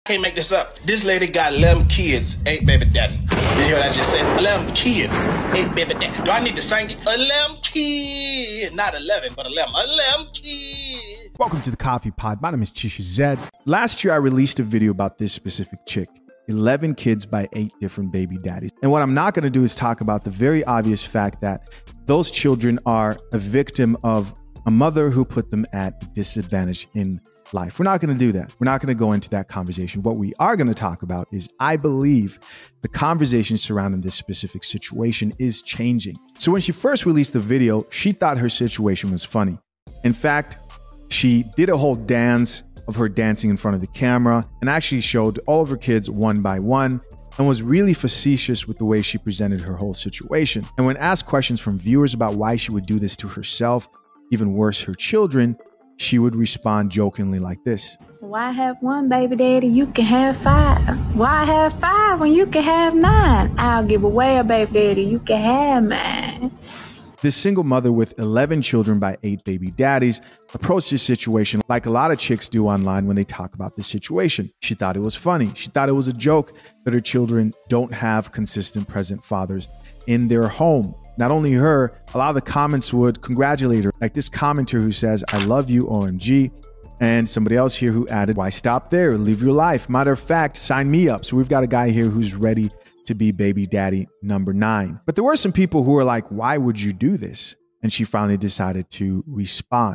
Can't make this up. This lady got 11 kids, 8 baby daddy. Did you hear what I just said? 11 kids, 8 baby daddy. Do I need to sing it? 11 kids. Not 11, but 11. 11 kids. Welcome to the Coffee Pod. My name is Chisha Zed. Last year, I released a video about this specific chick. 11 kids by 8 different baby daddies. And what I'm not going to do is talk about the very obvious fact that those children are a victim of a mother who put them at a disadvantage in life. We're not going to do that. We're not going to go into that conversation. What we are going to talk about is, I believe, the conversation surrounding this specific situation is changing. So when she first released the video, she thought her situation was funny. In fact, she did a whole dance of her dancing in front of the camera and actually showed all of her kids one by one and was really facetious with the way she presented her whole situation. And when asked questions from viewers about why she would do this to herself, even worse, her children, she would respond jokingly like this. Why have one baby daddy? You can have 5. Why have 5 when you can have 9? I'll give away a baby daddy. You can have mine. This single mother with 11 children by 8 baby daddies approached this situation like a lot of chicks do online when they talk about this situation. She thought it was funny. She thought it was a joke that her children don't have consistent present fathers in their home. Not only her, a lot of the comments would congratulate her. Like this commenter who says, "I love you, OMG." And somebody else here who added, "Why stop there? Live your life. Matter of fact, sign me up." So we've got a guy here who's ready to be baby daddy number 9. But there were some people who were like, "Why would you do this?" And she finally decided to respond.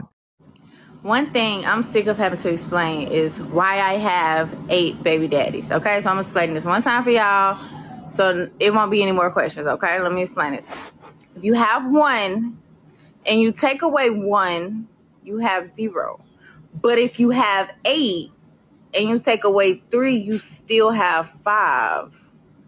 One thing I'm sick of having to explain is why I have 8 baby daddies. Okay, so I'm explaining this one time for y'all, so it won't be any more questions. Okay, let me explain this. If you have 1 and you take away 1, you have 0. But if you have 8 and you take away 3, you still have 5.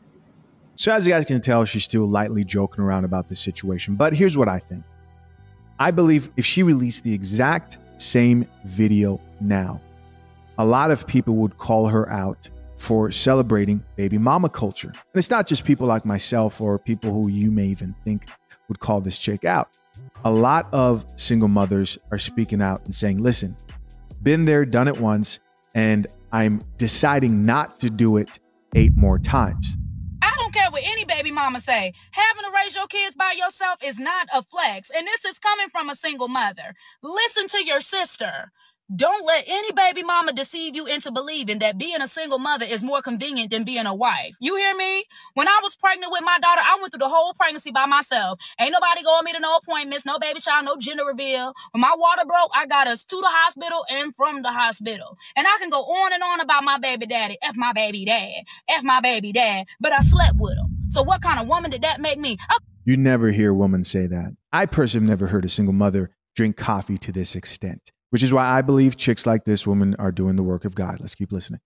So as you guys can tell, she's still lightly joking around about this situation. But here's what I think. I believe if she released the exact same video now, a lot of people would call her out for celebrating baby mama culture. And it's not just people like myself or people who you may even think would call this chick out. A lot of single mothers are speaking out and saying, listen, been there, done it once, and I'm deciding not to do it 8 more times. I don't care what any baby mama say. Having to raise your kids by yourself is not a flex. And this is coming from a single mother. Listen to your sister. Don't let any baby mama deceive you into believing that being a single mother is more convenient than being a wife. You hear me? When I was pregnant with my daughter, I went through the whole pregnancy by myself. Ain't nobody going me to no appointments, no baby shower, no gender reveal. When my water broke, I got us to the hospital and from the hospital. And I can go on and on about my baby daddy. F my baby dad. F my baby dad. But I slept with him. So what kind of woman did that make me? You never hear a woman say that. I personally have never heard a single mother drink coffee to this extent. Which is why I believe chicks like this woman are doing the work of God. Let's keep listening.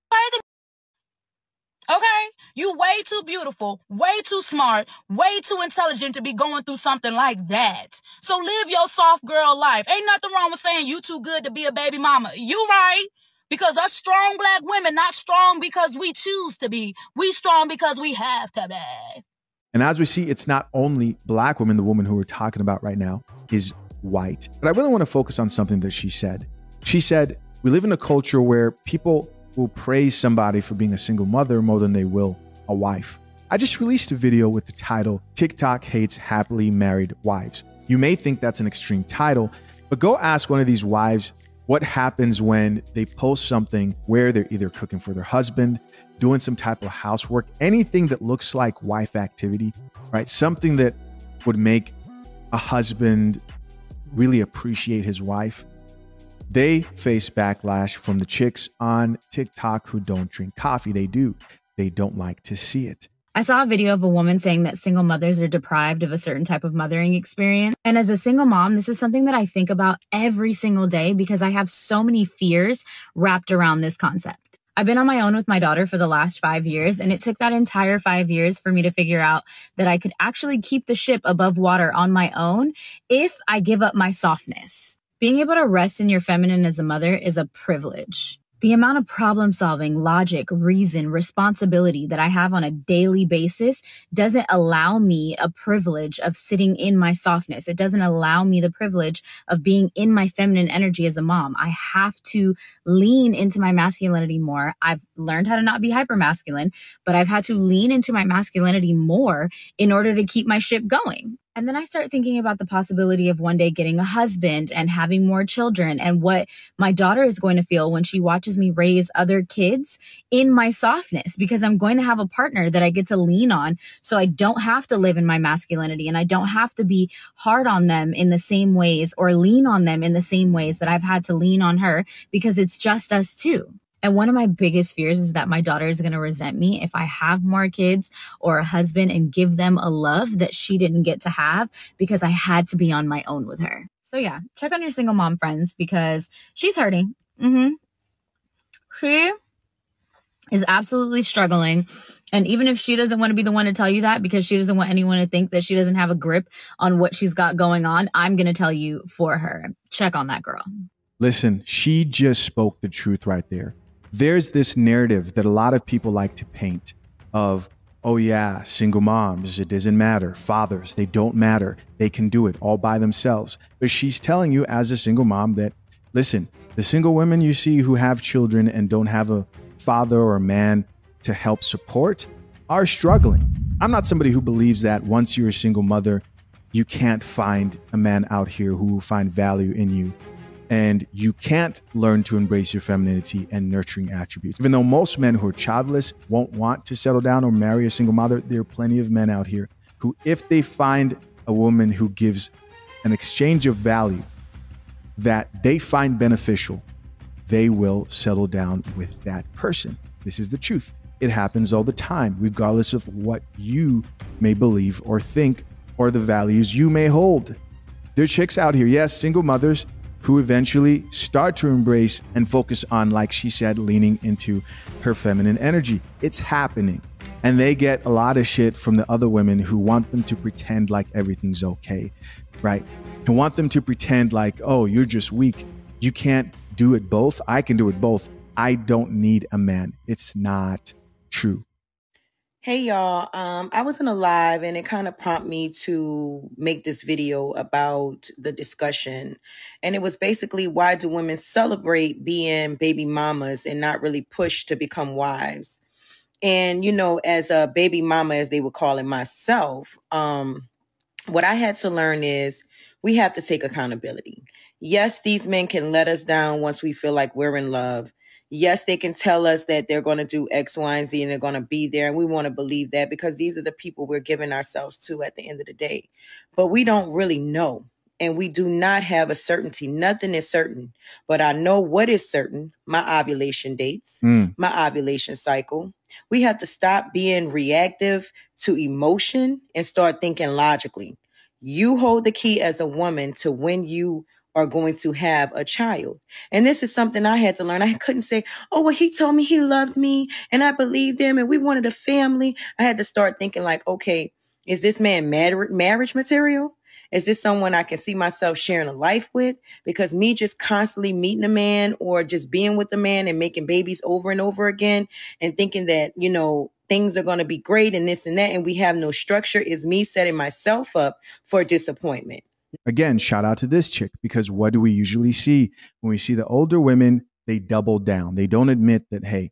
Okay? You way too beautiful, way too smart, way too intelligent to be going through something like that. So live your soft girl life. Ain't nothing wrong with saying you too good to be a baby mama. You right. Because us strong black women, not strong because we choose to be. We strong because we have to be. And as we see, it's not only black women. The woman who we're talking about right now is white. But I really want to focus on something that she said. She said, we live in a culture where people will praise somebody for being a single mother more than they will a wife. I just released a video with the title, TikTok Hates Happily Married Wives. You may think that's an extreme title, but go ask one of these wives what happens when they post something where they're either cooking for their husband, doing some type of housework, anything that looks like wife activity, right? Something that would make a husband really appreciate his wife. They face backlash from the chicks on TikTok who don't drink coffee. They do. They don't like to see it. I saw a video of a woman saying that single mothers are deprived of a certain type of mothering experience. And as a single mom, this is something that I think about every single day because I have so many fears wrapped around this concept. I've been on my own with my daughter for the last 5 years, and it took that entire 5 years for me to figure out that I could actually keep the ship above water on my own if I give up my softness. Being able to rest in your feminine as a mother is a privilege. The amount of problem solving, logic, reason, responsibility that I have on a daily basis doesn't allow me a privilege of sitting in my softness. It doesn't allow me the privilege of being in my feminine energy as a mom. I have to lean into my masculinity more. I've learned how to not be hypermasculine, but I've had to lean into my masculinity more in order to keep my ship going. And then I start thinking about the possibility of one day getting a husband and having more children, and what my daughter is going to feel when she watches me raise other kids in my softness, because I'm going to have a partner that I get to lean on. So I don't have to live in my masculinity, and I don't have to be hard on them in the same ways or lean on them in the same ways that I've had to lean on her, because it's just us two. And one of my biggest fears is that my daughter is going to resent me if I have more kids or a husband and give them a love that she didn't get to have because I had to be on my own with her. So yeah, check on your single mom friends, because she's hurting. She is absolutely struggling. And even if she doesn't want to be the one to tell you that, because she doesn't want anyone to think that she doesn't have a grip on what she's got going on, I'm going to tell you for her. Check on that girl. Listen, she just spoke the truth right there. There's this narrative that a lot of people like to paint of, oh yeah, single moms, it doesn't matter. Fathers, they don't matter. They can do it all by themselves. But she's telling you as a single mom that, listen, the single women you see who have children and don't have a father or a man to help support are struggling. I'm not somebody who believes that once you're a single mother, you can't find a man out here who will find value in you. And you can't learn to embrace your femininity and nurturing attributes. Even though most men who are childless won't want to settle down or marry a single mother, there are plenty of men out here who, if they find a woman who gives an exchange of value that they find beneficial, they will settle down with that person. This is the truth. It happens all the time, regardless of what you may believe or think or the values you may hold. There are chicks out here, yes, single mothers, who eventually start to embrace and focus on, like she said, leaning into her feminine energy. It's happening. And they get a lot of shit from the other women who want them to pretend like everything's okay, right? Who want them to pretend like, oh, you're just weak. You can't do it both. I can do it both. I don't need a man. It's not true. Hey y'all, I was in a live and it kind of prompted me to make this video about the discussion. And it was basically, why do women celebrate being baby mamas and not really push to become wives? And, you know, as a baby mama, as they would call it myself, what I had to learn is we have to take accountability. Yes, these men can let us down once we feel like we're in love. Yes, they can tell us that they're going to do X, Y, and Z, and they're going to be there. And we want to believe that because these are the people we're giving ourselves to at the end of the day. But we don't really know. And we do not have a certainty. Nothing is certain. But I know what is certain: my ovulation dates, my ovulation cycle. We have to stop being reactive to emotion and start thinking logically. You hold the key as a woman to when you are going to have a child. And this is something I had to learn. I couldn't say, oh, well, he told me he loved me and I believed him and we wanted a family. I had to start thinking like, okay, is this man marriage material? Is this someone I can see myself sharing a life with? Because me just constantly meeting a man or just being with a man and making babies over and over again and thinking that, you know, things are going to be great and this and that, and we have no structure, is me setting myself up for disappointment. Again, shout out to this chick, because what do we usually see? When we see the older women, they double down. They don't admit that, hey,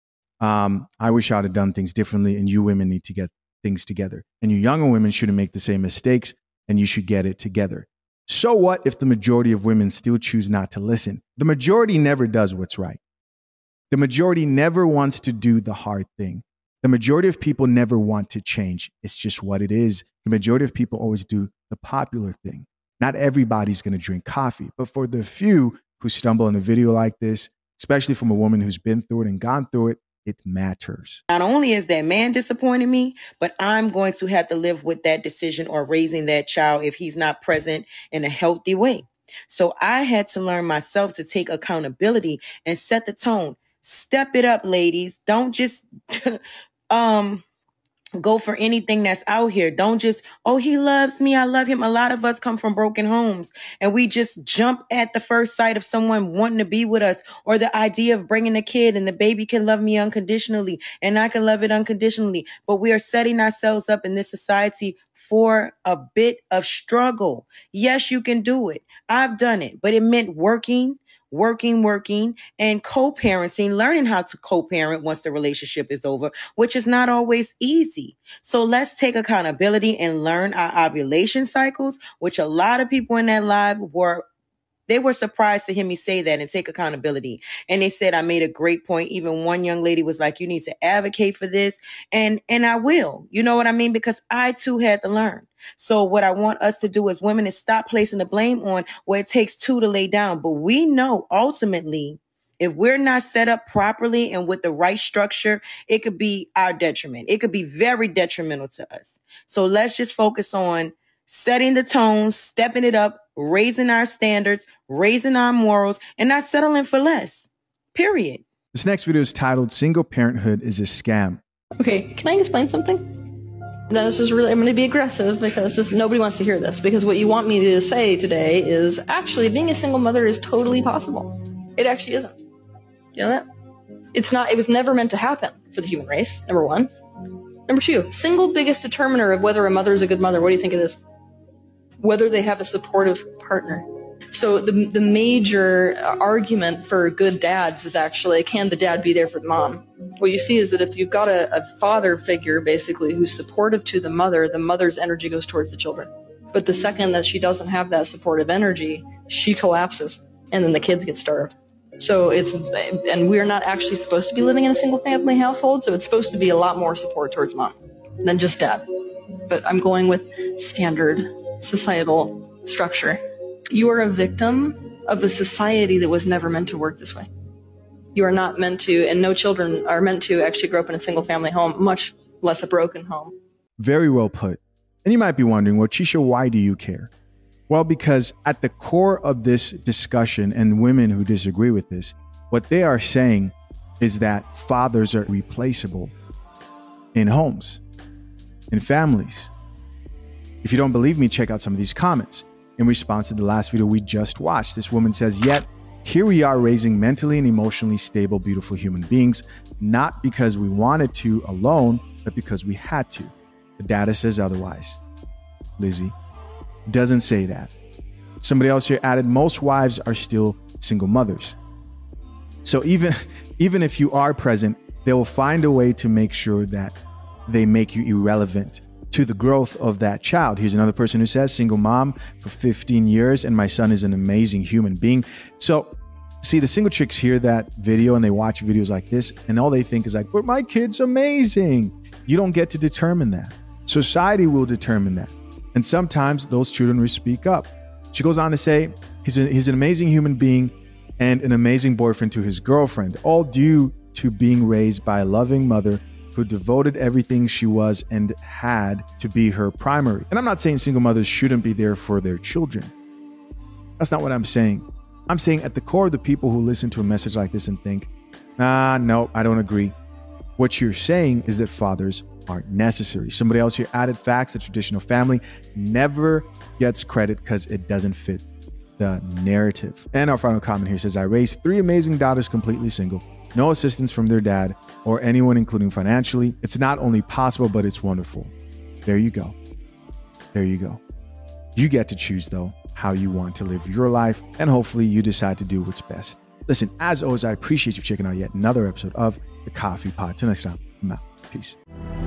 I wish I'd have done things differently and you women need to get things together. And you younger women shouldn't make the same mistakes and you should get it together. So what if the majority of women still choose not to listen? The majority never does what's right. The majority never wants to do the hard thing. The majority of people never want to change. It's just what it is. The majority of people always do the popular thing. Not everybody's going to drink coffee, but for the few who stumble on a video like this, especially from a woman who's been through it and gone through it, it matters. Not only is that man disappointing me, but I'm going to have to live with that decision or raising that child if he's not present in a healthy way. So I had to learn myself to take accountability and set the tone. Step it up, ladies. Don't just go for anything that's out here. Don't just, oh, he loves me, I love him. A lot of us come from broken homes and we just jump at the first sight of someone wanting to be with us, or the idea of bringing a kid and the baby can love me unconditionally and I can love it unconditionally. But we are setting ourselves up in this society for a bit of struggle. Yes, you can do it. I've done it, but it meant working, and co-parenting, learning how to co-parent once the relationship is over, which is not always easy. So let's take accountability and learn our ovulation cycles, which a lot of people in that live were surprised to hear me say that and take accountability. And they said I made a great point. Even one young lady was like, you need to advocate for this. And I will, you know what I mean? Because I too had to learn. So what I want us to do as women is stop placing the blame on where it takes two to lay down. But we know ultimately, if we're not set up properly and with the right structure, it could be our detriment. It could be very detrimental to us. So let's just focus on setting the tone, stepping it up, raising our standards, raising our morals, and not settling for less. Period. This next video is titled Single Parenthood is a Scam. Okay, can I explain something? This is really, I'm going to be aggressive because nobody wants to hear this, because what you want me to say today is actually being a single mother is totally possible. It actually isn't. You know that? It's not, it was never meant to happen for the human race, number one. Number two, single biggest determiner of whether a mother is a good mother, what do you think it is? Whether they have a supportive partner. So the major argument for good dads is actually, can the dad be there for the mom? What you see is that if you've got a father figure, basically, who's supportive to the mother's energy goes towards the children. But the second that she doesn't have that supportive energy, she collapses, and then the kids get starved. So and we're not actually supposed to be living in a single family household, so it's supposed to be a lot more support towards mom than just dad. But I'm going with standard societal structure. You are a victim of a society that was never meant to work this way. You are not meant to, and no children are meant to actually grow up in a single family home, much less a broken home. Very well put. And you might be wondering, well, Chisha, why do you care? Well, because at the core of this discussion, and women who disagree with this, what they are saying is that fathers are replaceable in homes, in families. If you don't believe me, check out some of these comments. In response to the last video we just watched, this woman says, yet here we are raising mentally and emotionally stable, beautiful human beings, not because we wanted to alone, but because we had to. The data says otherwise. Lizzie doesn't say that. Somebody else here added, most wives are still single mothers. So even if you are present, they will find a way to make sure that they make you irrelevant to the growth of that child. Here's another person who says, single mom for 15 years, and my son is an amazing human being. So see, the single chicks hear that video and they watch videos like this, and all they think is like, but my kid's amazing. You don't get to determine that. Society will determine that. And sometimes those children will speak up. She goes on to say, he's an amazing human being and an amazing boyfriend to his girlfriend, all due to being raised by a loving mother who devoted everything she was and had to be her primary. And I'm not saying single mothers shouldn't be there for their children. That's not what I'm saying. I'm saying at the core of the people who listen to a message like this and think, no, I don't agree. What you're saying is that fathers aren't necessary. Somebody else here added facts. The traditional family never gets credit because it doesn't fit the narrative. And our final comment here says, I raised 3 amazing daughters completely single. No assistance from their dad or anyone, including financially. It's not only possible, but it's wonderful. There you go. There you go. You get to choose, though, how you want to live your life, and hopefully you decide to do what's best. Listen, as always, I appreciate you checking out yet another episode of The Coffee Pod. Till next time, I'm out. Peace.